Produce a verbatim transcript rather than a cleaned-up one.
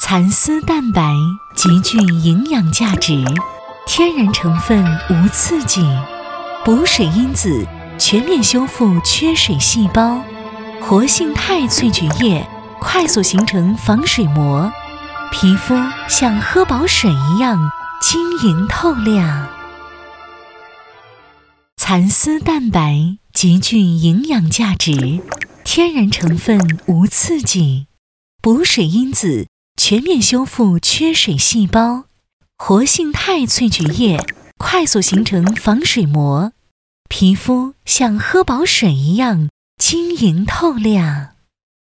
蚕丝蛋白极具营养价值，天然成分无刺激，补水因子全面修复缺水细胞，活性肽萃取液快速形成防水膜，皮肤像喝饱水一样晶莹透亮。蚕丝蛋白极具营养价值，天然成分无刺激，补水因子全面修复缺水细胞，活性肽萃取液快速形成防水膜，皮肤像喝饱水一样晶莹透亮。